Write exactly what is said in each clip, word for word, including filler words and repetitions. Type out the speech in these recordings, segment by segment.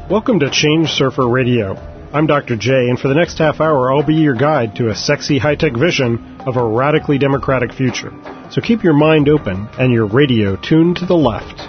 Welcome to Change Surfer Radio. I'm Doctor J, and for the next half hour, I'll be your guide to a sexy, high-tech vision of a radically democratic future. So keep your mind open and your radio tuned to the left.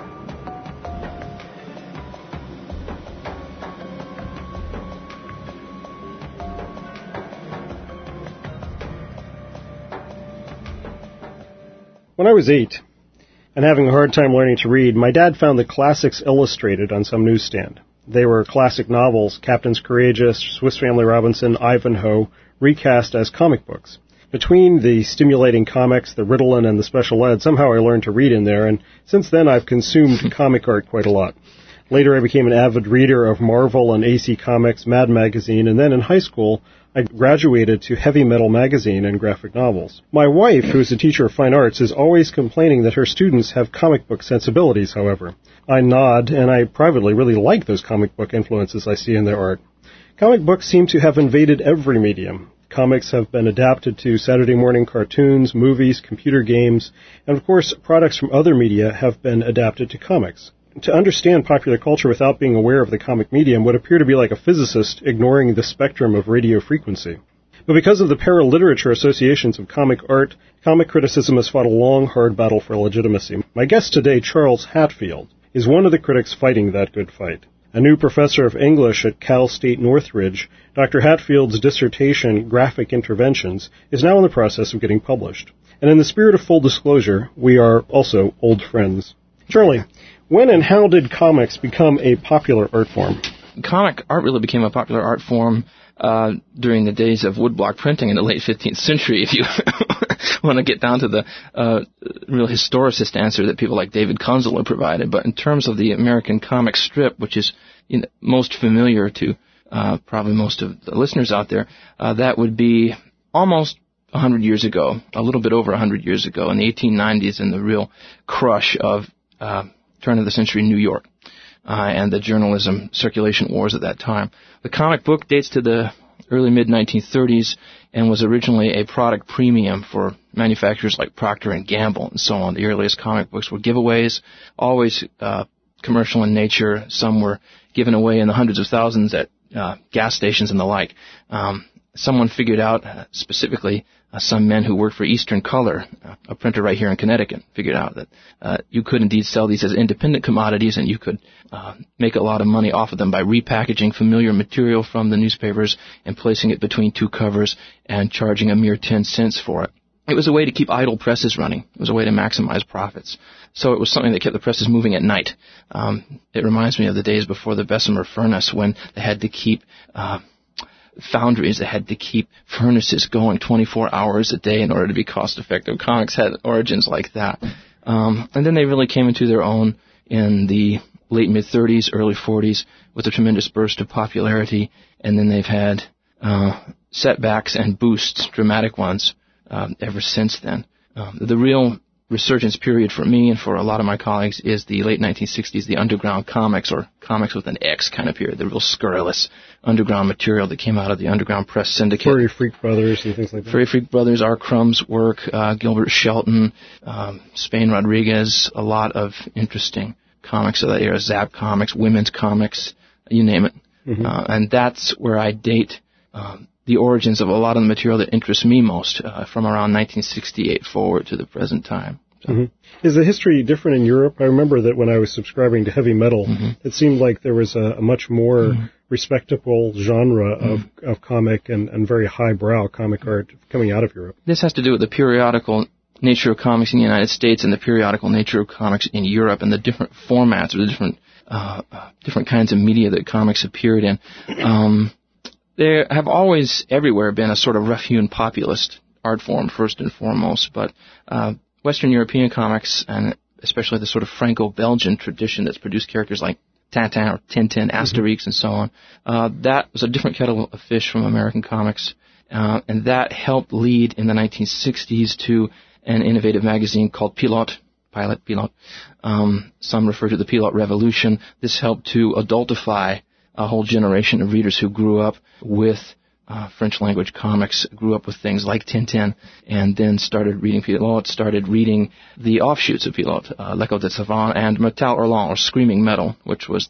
When I was eight, and having a hard time learning to read, my dad found the classics illustrated on some newsstand. They were classic novels, Captains Courageous, Swiss Family Robinson, Ivanhoe, recast as comic books. Between the stimulating comics, the Ritalin, and the special ed, somehow I learned to read in there, and since then I've consumed comic art quite a lot. Later I became an avid reader of Marvel and A C Comics, Mad Magazine, and then in high school I graduated to Heavy Metal Magazine and graphic novels. My wife, who is a teacher of fine arts, is always complaining that her students have comic book sensibilities, however. I nod, and I privately really like those comic book influences I see in their art. Comic books seem to have invaded every medium. Comics have been adapted to Saturday morning cartoons, movies, computer games, and of course, products from other media have been adapted to comics. To understand popular culture without being aware of the comic medium would appear to be like a physicist ignoring the spectrum of radio frequency. But because of the paraliterature associations of comic art, comic criticism has fought a long, hard battle for legitimacy. My guest today, Charles Hatfield, is one of the critics fighting that good fight. A new professor of English at Cal State Northridge, Doctor Hatfield's dissertation, Graphic Interventions, is now in the process of getting published. And in the spirit of full disclosure, we are also old friends. Charlie, when and how did comics become a popular art form? Comic art really became a popular art form uh, during the days of woodblock printing in the late fifteenth century, if you want to get down to the uh, real historicist answer that people like David Kunzel provided. But in terms of the American comic strip, which is you know, most familiar to uh, probably most of the listeners out there, uh, that would be almost one hundred years ago, a little bit over one hundred years ago, in the eighteen nineties, in the real crush of uh, turn-of-the-century New York uh, and the journalism circulation wars at that time. The comic book dates to the early mid nineteen thirties and was originally a product premium for manufacturers like Procter and Gamble and so on. The earliest comic books were giveaways, always uh, commercial in nature. Some were given away in the hundreds of thousands at uh, gas stations and the like. Um, someone figured out, uh, specifically uh, some men who worked for Eastern Color, uh, a printer right here in Connecticut, figured out that uh, you could indeed sell these as independent commodities, and you could uh, make a lot of money off of them by repackaging familiar material from the newspapers and placing it between two covers and charging a mere ten cents for it. It was a way to keep idle presses running. It was a way to maximize profits. So it was something that kept the presses moving at night. Um, it reminds me of the days before the Bessemer furnace, when they had to keep uh, foundries that had to keep furnaces going twenty-four hours a day in order to be cost-effective. Comics had origins like that. Um, and then they really came into their own in the late mid-thirties, early forties, with a tremendous burst of popularity. And then they've had uh, setbacks and boosts, dramatic ones, um, ever since then. Um, the real resurgence period for me and for a lot of my colleagues is the late nineteen sixties, the underground comics, or comics with an X kind of period, the real scurrilous underground material that came out of the underground press syndicate. Furry Freak Brothers and things like that. Furry Freak Brothers, R. Crumb's work, uh, Gilbert Shelton, um, Spain Rodriguez, a lot of interesting comics of that era, Zap Comics, women's comics, you name it. Mm-hmm. Uh, and that's where I date um, the origins of a lot of the material that interests me most, uh, from around nineteen sixty-eight forward to the present time. So. Mm-hmm. Is the history different in Europe? I remember that when I was subscribing to heavy metal, mm-hmm. it seemed like there was a, a much more mm-hmm. respectable genre of, mm-hmm. of comic and, and very highbrow comic art coming out of Europe. This has to do with the periodical nature of comics in the United States and the periodical nature of comics in Europe and the different formats or the different uh, different kinds of media that comics appeared in. Um, there have always, everywhere, been a sort of rough-hewn populist art form, first and foremost, but uh, Western European comics, and especially the sort of Franco-Belgian tradition that's produced characters like Tintin or Tintin, Asterix, mm-hmm. and so on, uh, that was a different kettle of fish from American comics, uh, and that helped lead in the nineteen sixties to an innovative magazine called Pilote, Pilot, Pilote. Um, some refer to the Pilote Revolution. This helped to adultify a whole generation of readers who grew up with uh, French-language comics, grew up with things like Tintin, and then started reading Pilote, started reading the offshoots of Pilote, uh, L'Echo de Savant, and Metal Hurlant, or Screaming Metal, which was the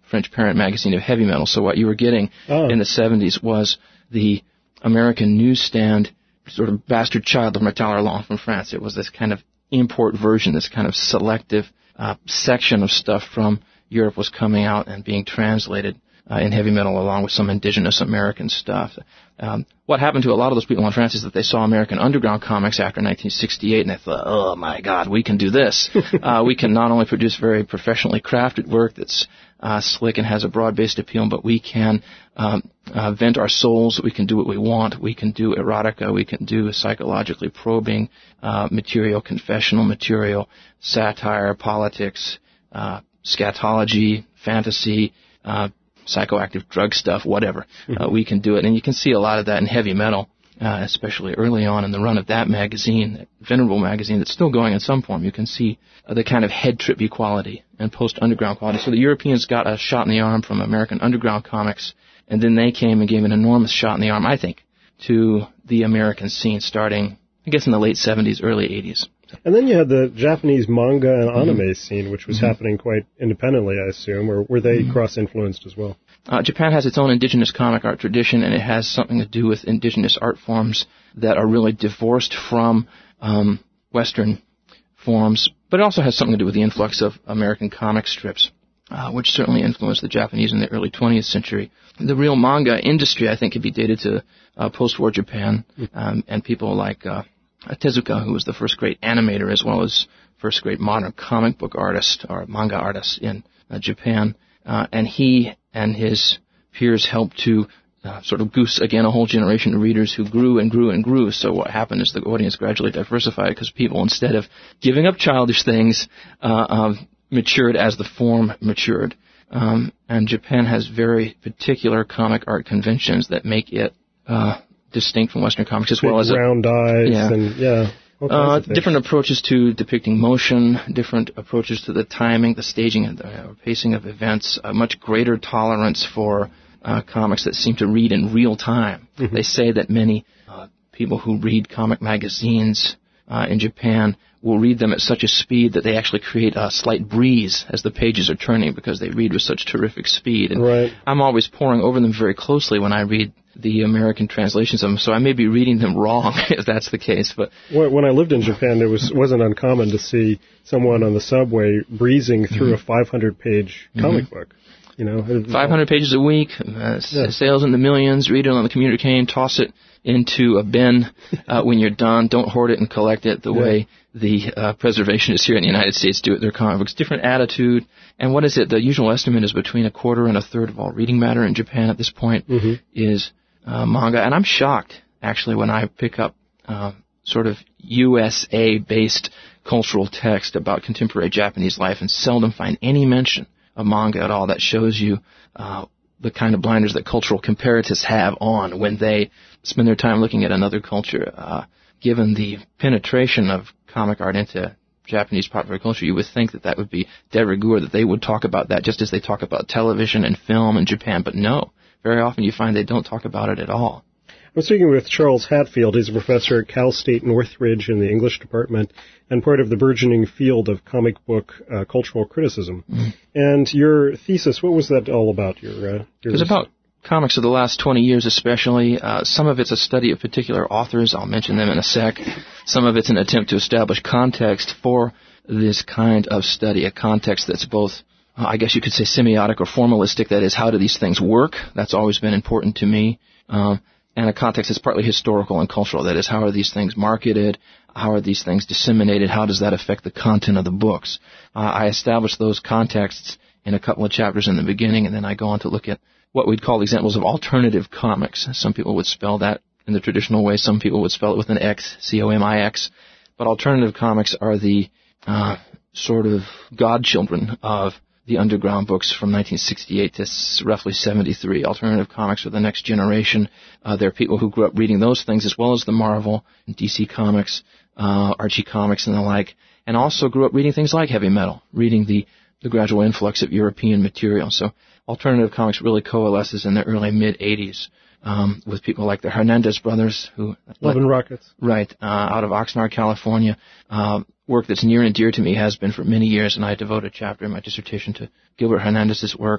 French parent magazine of heavy metal. So what you were getting oh. in the seventies was the American newsstand sort of bastard child of Metal Hurlant from France. It was this kind of import version, this kind of selective uh, section of stuff from Europe was coming out and being translated uh, in heavy metal along with some indigenous American stuff. Um, what happened to a lot of those people in France is that they saw American underground comics after nineteen sixty-eight and they thought, oh my God, we can do this. uh, we can not only produce very professionally crafted work that's uh, slick and has a broad-based appeal, but we can um, uh, vent our souls. We can do what we want. We can do erotica. We can do psychologically probing uh, material, confessional material, satire, politics, uh, scatology, fantasy, uh, psychoactive drug stuff, whatever. Mm-hmm. Uh, we can do it. And you can see a lot of that in heavy metal, uh, especially early on in the run of that magazine, that venerable magazine that's still going in some form. You can see uh, the kind of head-trippy quality and post-underground quality. So the Europeans got a shot in the arm from American underground comics, and then they came and gave an enormous shot in the arm, I think, to the American scene starting, I guess, in the late seventies, early eighties. And then you had the Japanese manga and anime mm-hmm. scene, which was mm-hmm. happening quite independently, I assume, or were they mm-hmm. cross-influenced as well? Uh, Japan has its own indigenous comic art tradition, and it has something to do with indigenous art forms that are really divorced from um, Western forms, but it also has something to do with the influx of American comic strips, uh, which certainly influenced the Japanese in the early twentieth century. The real manga industry, I think, could be dated to uh, post-war Japan, um, and people like Uh, Tezuka, who was the first great animator as well as first great modern comic book artist or manga artist in uh, Japan. Uh, and he and his peers helped to uh, sort of goose, again, a whole generation of readers who grew and grew and grew. So what happened is the audience gradually diversified because people, instead of giving up childish things, uh, uh, matured as the form matured. Um, and Japan has very particular comic art conventions that make it uh distinct from Western comics, as Big well as round a, eyes yeah, and yeah, uh, different approaches to depicting motion, different approaches to the timing, the staging, and the uh, pacing of events. A much greater tolerance for uh, comics that seem to read in real time. Mm-hmm. They say that many uh, people who read comic magazines uh, in Japan will read them at such a speed that they actually create a slight breeze as the pages are turning because they read with such terrific speed. And right. I'm always poring over them very closely when I read the American translations of them, so I may be reading them wrong if that's the case. But when I lived in Japan, it was wasn't uncommon to see someone on the subway breezing through mm-hmm. a five hundred page comic mm-hmm. book. You know, five hundred pages a week, uh, yeah. sales in the millions. Read it on the commuter cane, toss it into a bin uh, when you're done. Don't hoard it and collect it the yeah. way the uh, preservationists here in the United States do it. Their comic books, different attitude. And what is it? The usual estimate is between a quarter and a third of all reading matter in Japan at this point mm-hmm. is Uh, manga, and I'm shocked, actually, when I pick up uh, sort of U S A-based cultural text about contemporary Japanese life and seldom find any mention of manga at all. That shows you uh, the kind of blinders that cultural comparatists have on when they spend their time looking at another culture. Uh, given the penetration of comic art into Japanese popular culture, you would think that that would be de rigueur, that they would talk about that just as they talk about television and film in Japan, but no. Very often you find they don't talk about it at all. I'm speaking with Charles Hatfield. He's a professor at Cal State Northridge in the English department and part of the burgeoning field of comic book uh, cultural criticism. Mm. And your thesis, what was that all about? Your, uh, your It was about comics of the last twenty years especially. Uh, some of it's a study of particular authors. I'll mention them in a sec. Some of it's an attempt to establish context for this kind of study, a context that's both Uh, I guess you could say semiotic or formalistic, that is, how do these things work? That's always been important to me. Um, and a context that's partly historical and cultural, that is, how are these things marketed? How are these things disseminated? How does that affect the content of the books? Uh, I established those contexts in a couple of chapters in the beginning, and then I go on to look at what we'd call examples of alternative comics. Some people would spell that in the traditional way. Some people would spell it with an X, C O M I X. But alternative comics are the uh, sort of godchildren of the underground books from nineteen sixty-eight to roughly seventy-three. Alternative comics are the next generation. Uh, there are people who grew up reading those things as well as the Marvel and D C comics, uh, Archie comics and the like, and also grew up reading things like heavy metal, reading the, the gradual influx of European material. So alternative comics really coalesces in the early mid-eighties um, with people like the Hernandez brothers, who Love and Rockets, right, uh, out of Oxnard, California. Uh, work that's near and dear to me, has been for many years, and I devote a chapter in my dissertation to Gilbert Hernandez's work.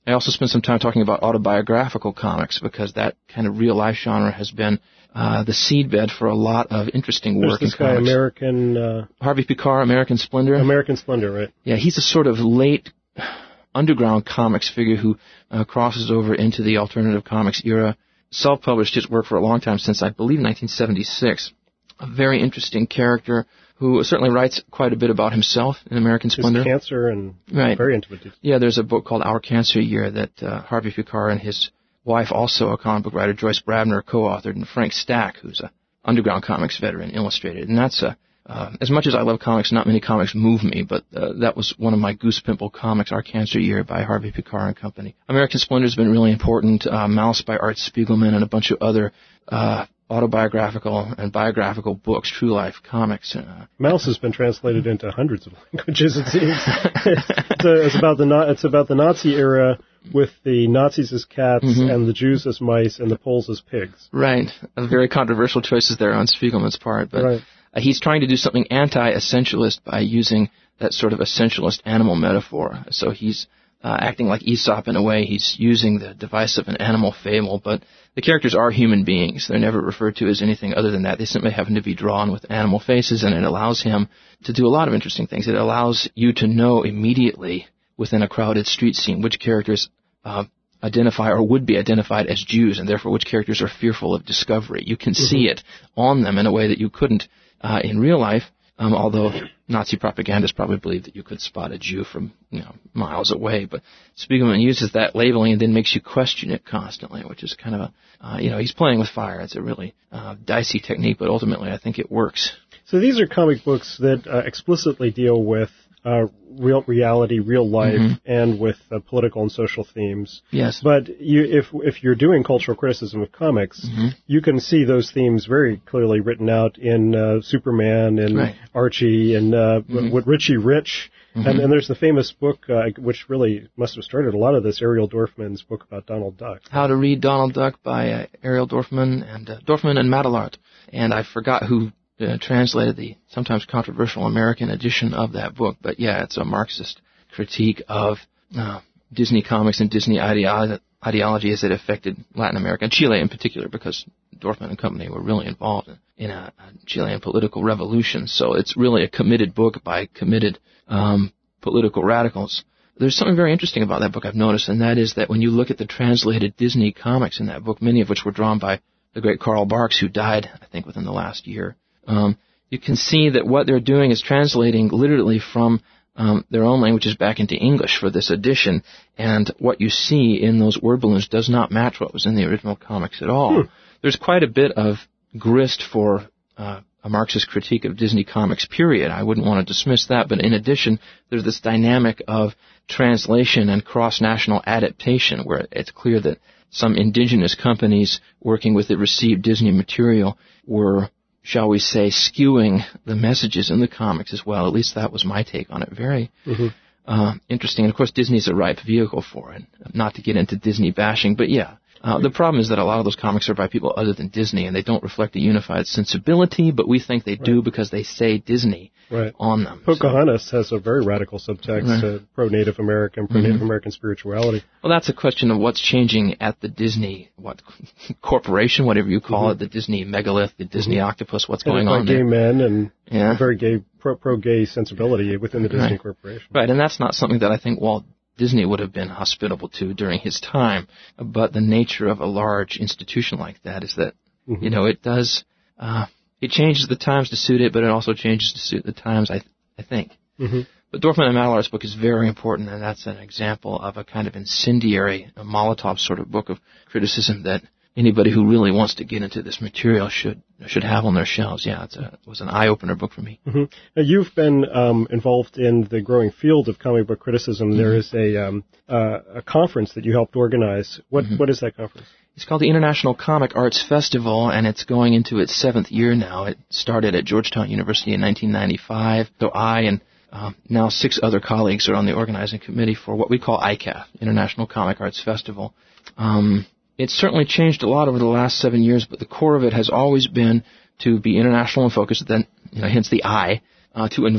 I also spent some time talking about autobiographical comics because that kind of real-life genre has been uh, the seedbed for a lot of interesting work There's this in guy, comics. American... Uh, Harvey Pekar, American Splendor. American Splendor, right. Yeah, he's a sort of late underground comics figure who uh, crosses over into the alternative comics era. Self-published his work for a long time, since I believe nineteen seventy-six. A very interesting character who certainly writes quite a bit about himself in American Splendor. His cancer and right. very intimate. Yeah, there's a book called Our Cancer Year that uh, Harvey Pekar and his wife, also a comic book writer, Joyce Brabner, co-authored, and Frank Stack, who's a underground comics veteran, illustrated. And that's a Uh, as much as I love comics, not many comics move me, but uh, that was one of my Goose Pimple comics, Our Cancer Year by Harvey Pekar and Company. American Splendor has been really important. Uh, Mouse by Art Spiegelman and a bunch of other uh, autobiographical and biographical books, true life comics. Uh, Mouse has been translated into hundreds of languages, it seems. it's, a, it's about the it's about the Nazi era with the Nazis as cats mm-hmm. and the Jews as mice and the Poles as pigs. Right. Uh, very controversial choices there on Spiegelman's part, but. Right. Uh, he's trying to do something anti-essentialist by using that sort of essentialist animal metaphor. So he's uh, acting like Aesop in a way. He's using the device of an animal fable, but the characters are human beings. They're never referred to as anything other than that. They simply happen to be drawn with animal faces, and it allows him to do a lot of interesting things. It allows you to know immediately within a crowded street scene which characters uh, identify or would be identified as Jews, and therefore which characters are fearful of discovery. You can mm-hmm. see it on them in a way that you couldn't Uh, in real life, um, although Nazi propagandists probably believed that you could spot a Jew from, you know, miles away. But Spiegelman uses that labeling and then makes you question it constantly, which is kind of a, uh, you know, he's playing with fire. It's a really uh, dicey technique, but ultimately I think it works. So these are comic books that uh, explicitly deal with uh, real reality, real life, mm-hmm. and with uh, political and social themes. Yes. But you, if if you're doing cultural criticism of comics, mm-hmm. you can see those themes very clearly written out in uh, Superman and right. Archie and uh, mm-hmm. what Richie Rich. Mm-hmm. And, and there's the famous book, uh, which really must have started a lot of this, Ariel Dorfman's book about Donald Duck. How to Read Donald Duck by uh, Ariel Dorfman and uh, Dorfman and Madelart. And I forgot who Uh, translated the sometimes controversial American edition of that book. But yeah, it's a Marxist critique of uh, Disney comics and Disney ideo- ideology as it affected Latin America, and Chile in particular, because Dorfman and Company were really involved in, in a, a Chilean political revolution. So it's really a committed book by committed um, political radicals. There's something very interesting about that book I've noticed, and that is that when you look at the translated Disney comics in that book, many of which were drawn by the great Karl Barks, who died, I think, within the last year, Um, you can see that what they're doing is translating literally from um, their own languages back into English for this edition, and what you see in those word balloons does not match what was in the original comics at all. Hmm. There's quite a bit of grist for uh, a Marxist critique of Disney comics, period. I wouldn't want to dismiss that, but in addition, there's this dynamic of translation and cross-national adaptation where it's clear that some indigenous companies working with the received Disney material were, shall we say, skewing the messages in the comics as well. At least that was my take on it. Very mm-hmm. uh, interesting. And, of course, Disney's a ripe vehicle for it. Not to get into Disney bashing, but, yeah. Uh, the problem is that a lot of those comics are by people other than Disney, and they don't reflect a unified sensibility, but we think they right. do because they say Disney right. on them. Pocahontas so. has a very radical subtext, right. uh, pro-Native American, pro-Native mm-hmm. American spirituality. Well, that's a question of what's changing at the Disney, what, corporation, whatever you call mm-hmm. it, the Disney megalith, the Disney mm-hmm. octopus, what's and going on gay there. men and yeah. very gay, pro, pro-gay sensibility within the Disney right. corporation. Right, and that's not something that I think Walt Disney would have been hospitable to during his time, but the nature of a large institution like that is that, mm-hmm. you know, it does, uh, it changes the times to suit it, but it also changes to suit the times, I, th- I think. Mm-hmm. But Dorfman and Madelart's book is very important, and that's an example of a kind of incendiary, a Molotov sort of book of criticism that anybody who really wants to get into this material should should have on their shelves. Yeah, it's a, it was an eye-opener book for me. Mm-hmm. Now, you've been um, involved in the growing field of comic book criticism. Mm-hmm. There is a um, uh, a conference that you helped organize. What mm-hmm. What is that conference? It's called the International Comic Arts Festival, and it's going into its seventh year now. It started at Georgetown University in nineteen ninety-five. So I and uh, now six other colleagues are on the organizing committee for what we call I C A F, International Comic Arts Festival. Um, It's certainly changed a lot over the last seven years, but the core of it has always been to be international in focus, then, you know, hence the I, uh, to invite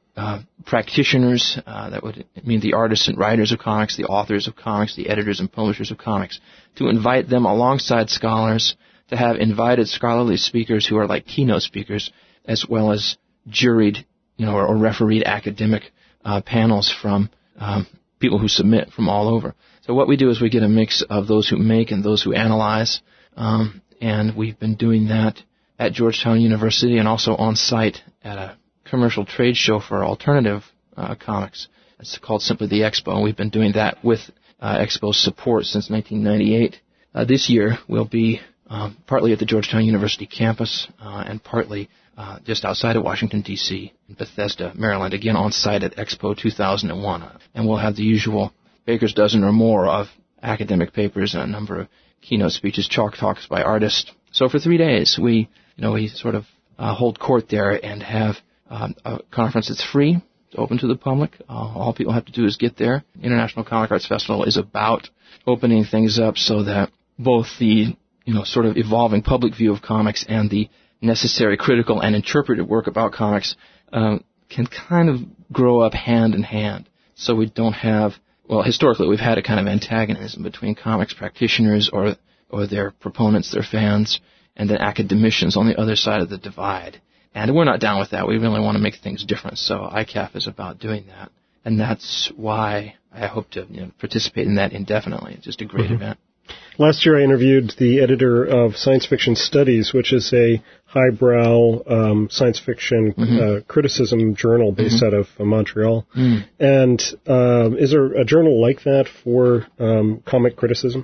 uh, practitioners, uh, that would mean the artists and writers of comics, the authors of comics, the editors and publishers of comics, to invite them alongside scholars, to have invited scholarly speakers who are like keynote speakers, as well as juried, you know, or, or refereed academic uh, panels from um, people who submit from all over. So what we do is we get a mix of those who make and those who analyze, um, and we've been doing that at Georgetown University and also on site at a commercial trade show for alternative uh, comics. It's called simply the Expo, and we've been doing that with uh, Expo's support since nineteen ninety-eight. Uh, this year we'll be um, partly at the Georgetown University campus uh, and partly uh, just outside of Washington, D C, in Bethesda, Maryland, again on site at Expo two thousand one. And we'll have the usual baker's dozen or more of academic papers and a number of keynote speeches, chalk talks by artists. So for three days, we, you know, we sort of uh, hold court there and have um, a conference that's free. It's open to the public. Uh, all people have to do is get there. International Comic Arts Festival is about opening things up so that both the, you know, sort of evolving public view of comics and the necessary critical and interpretive work about comics um, can kind of grow up hand in hand. So we don't have, well, historically we've had a kind of antagonism between comics practitioners or or their proponents, their fans, and then academicians on the other side of the divide. And we're not down with that. We really want to make things different. So I C A F is about doing that. And that's why I hope to, you know, participate in that indefinitely. It's just a great mm-hmm. event. Last year I interviewed the editor of Science Fiction Studies, which is a highbrow um, science fiction mm-hmm. uh, criticism journal based mm-hmm. out of uh, Montreal. Mm. And um, is there a journal like that for um, comic criticism?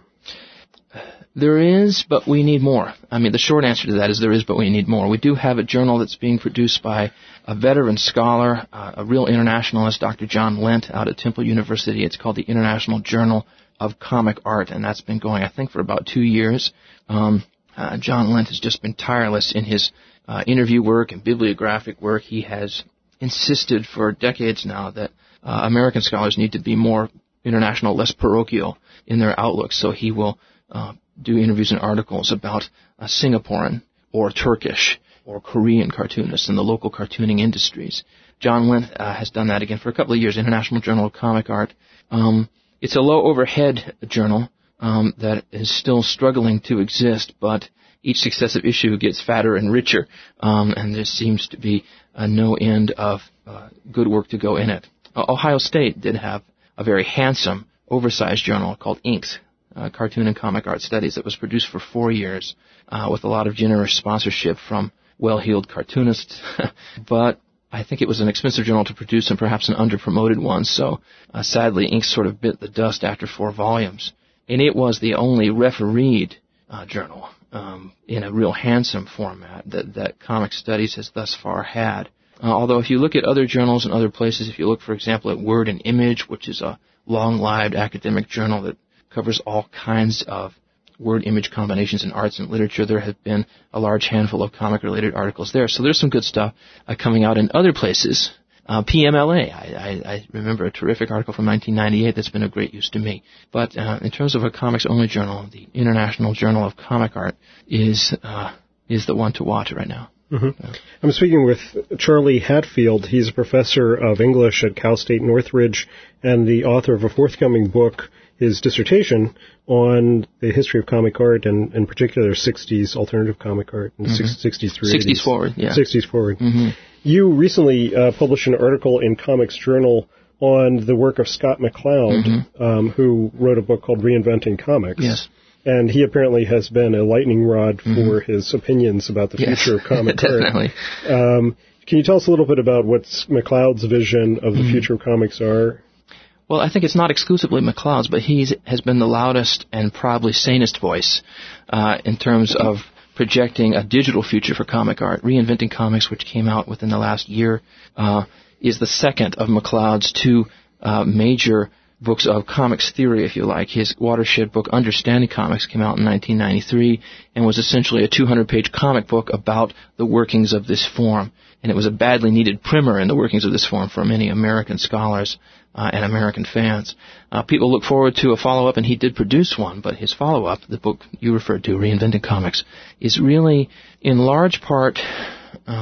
There is, but we need more. I mean, the short answer to that is there is, but we need more. We do have a journal that's being produced by a veteran scholar, uh, a real internationalist, Doctor John Lent, out at Temple University. It's called the International Journal of Comic Art, and that's been going, I think, for about two years. Um, uh, John Lent has just been tireless in his uh, interview work and bibliographic work. He has insisted for decades now that uh, American scholars need to be more international, less parochial in their outlook, so he will uh, do interviews and articles about uh, Singaporean or Turkish or Korean cartoonists and the local cartooning industries. John Lent uh, has done that again for a couple of years, International Journal of Comic Art. Um, it's a low-overhead journal um, that is still struggling to exist, but each successive issue gets fatter and richer, um, and there seems to be uh, no end of uh, good work to go in it. Uh, Ohio State did have a very handsome, oversized journal called Inks, Uh, Cartoon and Comic Art Studies, that was produced for four years uh, with a lot of generous sponsorship from well-heeled cartoonists. But I think it was an expensive journal to produce and perhaps an under-promoted one, so uh, sadly Inks sort of bit the dust after four volumes. And it was the only refereed uh, journal um, in a real handsome format that, that Comic Studies has thus far had. Uh, although if you look at other journals in other places, if you look, for example, at Word and Image, which is a long-lived academic journal that covers all kinds of word-image combinations in arts and literature, there have been a large handful of comic-related articles there. So there's some good stuff uh, coming out in other places. Uh, P M L A, I, I, I remember a terrific article from nineteen ninety-eight that's been of great use to me. But uh, in terms of a comics-only journal, the International Journal of Comic Art is uh, is the one to watch right now. Mm-hmm. Yeah. I'm speaking with Charlie Hatfield. He's a professor of English at Cal State Northridge and the author of a forthcoming book, his dissertation on the history of comic art and in particular sixties alternative comic art and mm-hmm. sixties through sixties eighties. Forward, yeah. sixties forward. Mm-hmm. You recently uh, published an article in Comics Journal on the work of Scott McCloud, mm-hmm. um, who wrote a book called Reinventing Comics. Yes. And he apparently has been a lightning rod for mm-hmm. his opinions about the yes, future of comic definitely. art. Um, can you tell us a little bit about what McCloud's vision of the mm-hmm. future of comics are? Well, I think it's not exclusively McCloud's, but he has been the loudest and probably sanest voice uh, in terms of projecting a digital future for comic art. Reinventing Comics, which came out within the last year, uh, is the second of McCloud's two uh, major books of comics theory, if you like. His watershed book, Understanding Comics, came out in nineteen ninety-three and was essentially a two hundred page comic book about the workings of this form. And it was a badly needed primer in the workings of this form for many American scholars uh, and American fans. Uh, people look forward to a follow-up, and he did produce one, but his follow-up, the book you referred to, Reinventing Comics, is really in large part uh,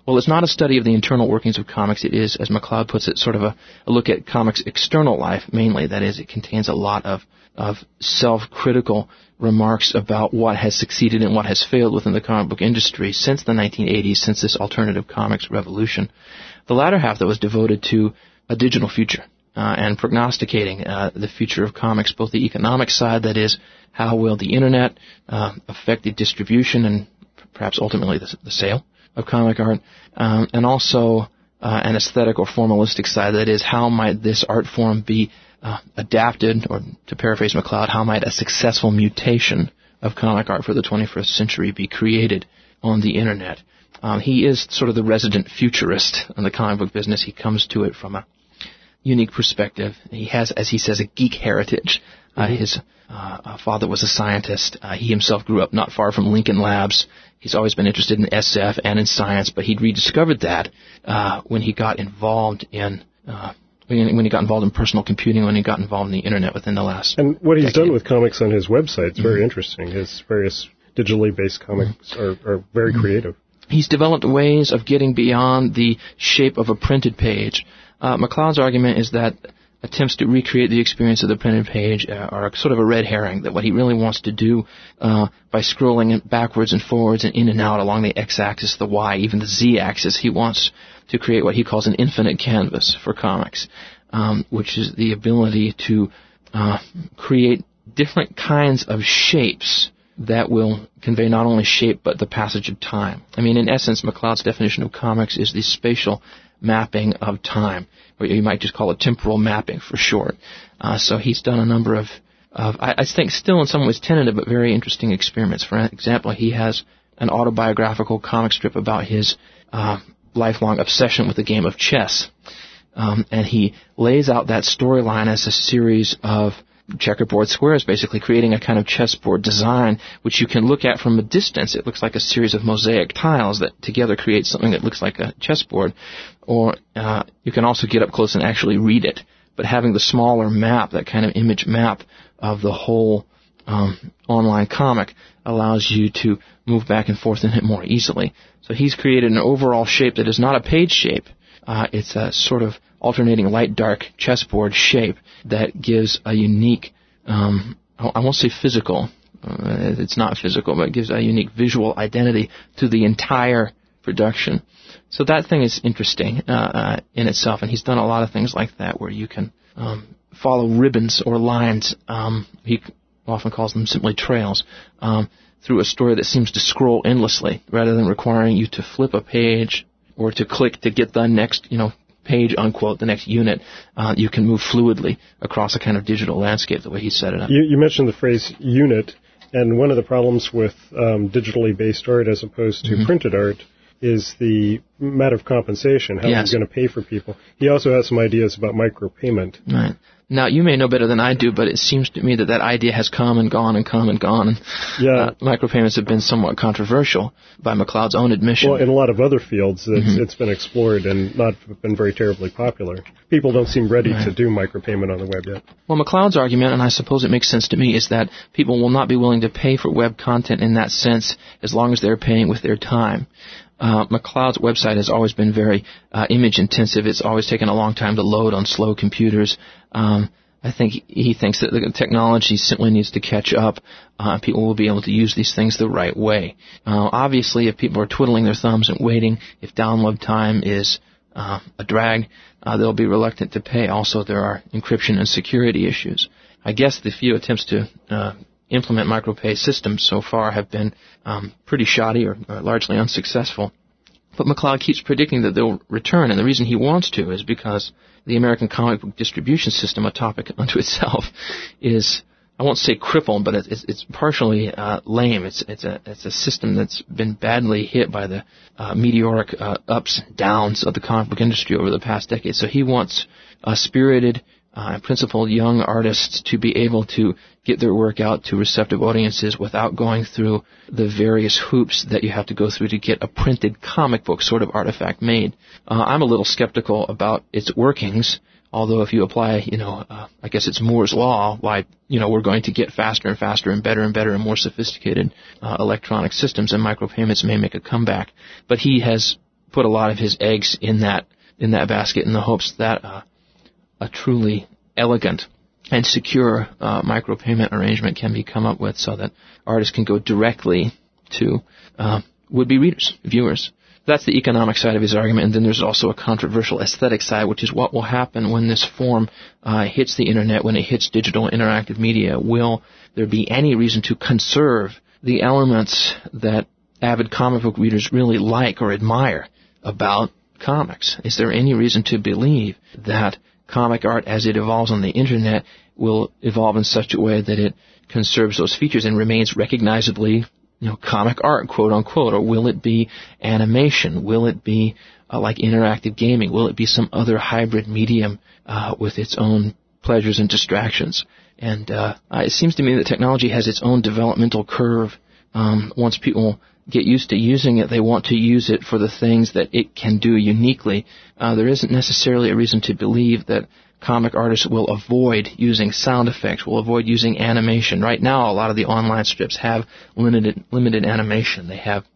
Well, it's not a study of the internal workings of comics. It is, as McCloud puts it, sort of a, a look at comics' external life, mainly. That is, it contains a lot of, of self-critical remarks about what has succeeded and what has failed within the comic book industry since the nineteen eighties, since this alternative comics revolution. The latter half, that was devoted to a digital future uh, and prognosticating uh, the future of comics, both the economic side, that is, how will the Internet uh, affect the distribution and perhaps ultimately the, the sale of comic art, um, and also uh, an aesthetic or formalistic side, that is, how might this art form be Uh, adapted, or to paraphrase McCloud, how might a successful mutation of comic art for the twenty-first century be created on the Internet? Um, he is sort of the resident futurist in the comic book business. He comes to it from a unique perspective. He has, as he says, a geek heritage. Uh, mm-hmm. His uh, father was a scientist. Uh, he himself grew up not far from Lincoln Labs. He's always been interested in S F and in science, but he'd rediscovered that uh, when he got involved in uh, when he got involved in personal computing, when he got involved in the Internet within the last And what he's decade. done with comics on his website is very mm-hmm. interesting. His various digitally based comics mm-hmm. are, are very mm-hmm. creative. He's developed ways of getting beyond the shape of a printed page. Uh, McCloud's argument is that attempts to recreate the experience of the printed page uh, are sort of a red herring, that what he really wants to do uh, by scrolling backwards and forwards and in and out along the x-axis, the y, even the z-axis, he wants to create what he calls an infinite canvas for comics, um, which is the ability to uh, create different kinds of shapes that will convey not only shape but the passage of time. I mean, in essence, McCloud's definition of comics is the spatial mapping of time, or you might just call it temporal mapping for short. Uh, so he's done a number of, of I, I think, still in some ways tentative but very interesting experiments. For example, he has an autobiographical comic strip about his uh, lifelong obsession with the game of chess. Um, and he lays out that storyline as a series of checkerboard squares, basically creating a kind of chessboard design, which you can look at from a distance. It looks like a series of mosaic tiles that together create something that looks like a chessboard. Or uh, you can also get up close and actually read it. But having the smaller map, that kind of image map of the whole um, online comic, allows you to move back and forth in it more easily. So he's created an overall shape that is not a page shape. Uh, it's a sort of alternating light-dark chessboard shape that gives a unique, um, I won't say physical, uh, it's not physical, but it gives a unique visual identity to the entire production. So that thing is interesting uh, uh, in itself, and he's done a lot of things like that where you can um, follow ribbons or lines, um, he often calls them simply trails, um, through a story that seems to scroll endlessly rather than requiring you to flip a page or to click to get the next, you know, page, unquote, the next unit. Uh, you can move fluidly across a kind of digital landscape the way he set it up. You, you mentioned the phrase unit, and one of the problems with um, digitally based art as opposed to mm-hmm. printed art is the matter of compensation, how yes. he's going to pay for people. He also has some ideas about micropayment. Right. Now, you may know better than I do, but it seems to me that that idea has come and gone and come and gone. And, yeah. Uh, micropayments have been somewhat controversial by McCloud's own admission. Well, in a lot of other fields, it's, mm-hmm. it's been explored and not been very terribly popular. People don't seem ready right. to do micropayment on the web yet. Well, McCloud's argument, and I suppose it makes sense to me, is that people will not be willing to pay for web content in that sense as long as they're paying with their time. Uh, McCloud's website has always been very uh, image-intensive. It's always taken a long time to load on slow computers. Um, I think he thinks that the technology simply needs to catch up. Uh, people will be able to use these things the right way. Uh, obviously, if people are twiddling their thumbs and waiting, if download time is uh, a drag, uh, they'll be reluctant to pay. Also, there are encryption and security issues. I guess the few attempts to uh, implement micropay systems so far have been um, pretty shoddy or, or largely unsuccessful. But McCloud keeps predicting that they'll return, and the reason he wants to is because the American comic book distribution system, a topic unto itself, is, I won't say crippled, but it's, it's partially uh, lame. It's, it's, a, it's a system that's been badly hit by the uh, meteoric uh, ups and downs of the comic book industry over the past decade. So he wants uh, spirited Uh, principled young artists to be able to get their work out to receptive audiences without going through the various hoops that you have to go through to get a printed comic book sort of artifact made. Uh, I'm a little skeptical about its workings, although if you apply, you know, uh, I guess it's Moore's Law, why, you know, we're going to get faster and faster and better and better and more sophisticated uh, electronic systems, and micropayments may make a comeback. But he has put a lot of his eggs in that in that basket in the hopes that uh, a truly elegant and secure uh, micropayment arrangement can be come up with so that artists can go directly to uh, would-be readers, viewers. That's the economic side of his argument, and then there's also a controversial aesthetic side, which is what will happen when this form uh, hits the internet, when it hits digital interactive media. Will there be any reason to conserve the elements that avid comic book readers really like or admire about comics? Is there any reason to believe that comic art, as it evolves on the internet, will evolve in such a way that it conserves those features and remains recognizably, you know, comic art, quote unquote? Or will it be animation? Will it be uh, like interactive gaming? Will it be some other hybrid medium uh, with its own pleasures and distractions? And uh, it seems to me that technology has its own developmental curve. Um, once people get used to using it, they want to use it for the things that it can do uniquely. Uh, there isn't necessarily a reason to believe that comic artists will avoid using sound effects, will avoid using animation. Right now, a lot of the online strips have limited limited animation. They have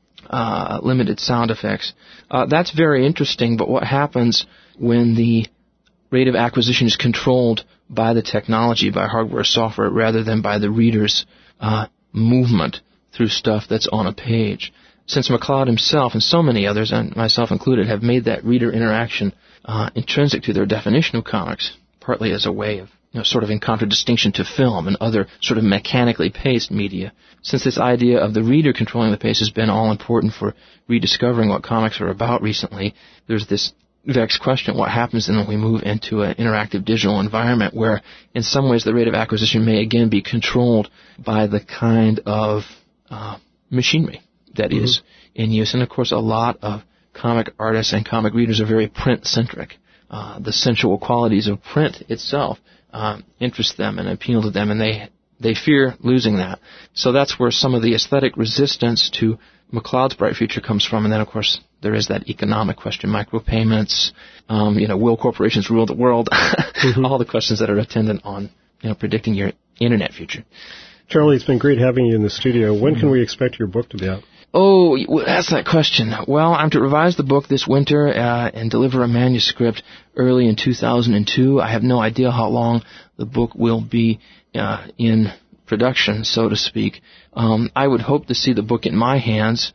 uh, limited sound effects. Uh, that's very interesting, but what happens when the rate of acquisition is controlled by the technology, by hardware or software, rather than by the reader's uh, movement through stuff that's on a page? Since McCloud himself and so many others, and myself included, have made that reader interaction uh, intrinsic to their definition of comics, partly as a way of, you know, sort of in contradistinction to film and other sort of mechanically paced media. Since this idea of the reader controlling the pace has been all important for rediscovering what comics are about recently, there's this vexed question: what happens then when we move into an interactive digital environment where in some ways the rate of acquisition may again be controlled by the kind of uh, machinery that mm-hmm. is in use? And of course, a lot of comic artists and comic readers are very print-centric. Uh, the sensual qualities of print itself uh, interest them and appeal to them, and they they fear losing that. So that's where some of the aesthetic resistance to McCloud's bright future comes from. And then, of course, there is that economic question: micropayments, um, you know, will corporations rule the world? mm-hmm. All the questions that are attendant on, you know, predicting your internet future. Charlie, it's been great having you in the studio. When mm-hmm. can we expect your book to be out? Oh, that's that question. Well, I'm to revise the book this winter uh, and deliver a manuscript early in two thousand two. I have no idea how long the book will be uh, in production, so to speak. Um, I would hope to see the book in my hands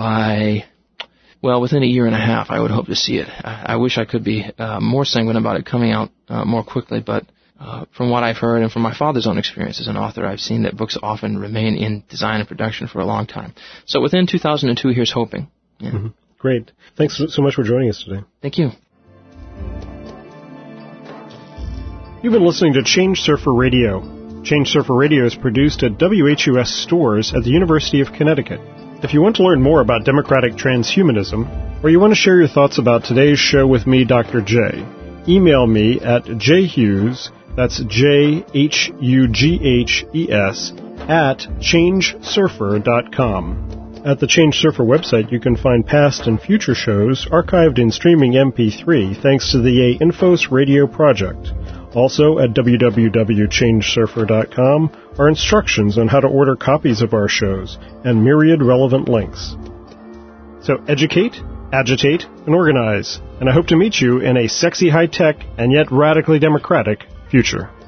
by, well, within a year and a half. I would hope to see it. I, I wish I could be uh, more sanguine about it coming out uh, more quickly, but Uh, from what I've heard and from my father's own experience as an author, I've seen that books often remain in design and production for a long time. So within two thousand two, here's hoping. Yeah. Mm-hmm. Great. Thanks so much for joining us today. Thank you. You've been listening to Change Surfer Radio. Change Surfer Radio is produced at W H U S stores at the University of Connecticut. If you want to learn more about democratic transhumanism, or you want to share your thoughts about today's show with me, Doctor J, email me at jhughes, that's J H U G H E S, at change surfer dot com. At the Change Surfer website, you can find past and future shows archived in streaming M P three thanks to the A Infos Radio project. Also, at w w w dot change surfer dot com are instructions on how to order copies of our shows and myriad relevant links. So educate, agitate, and organize, and I hope to meet you in a sexy high-tech and yet radically democratic future.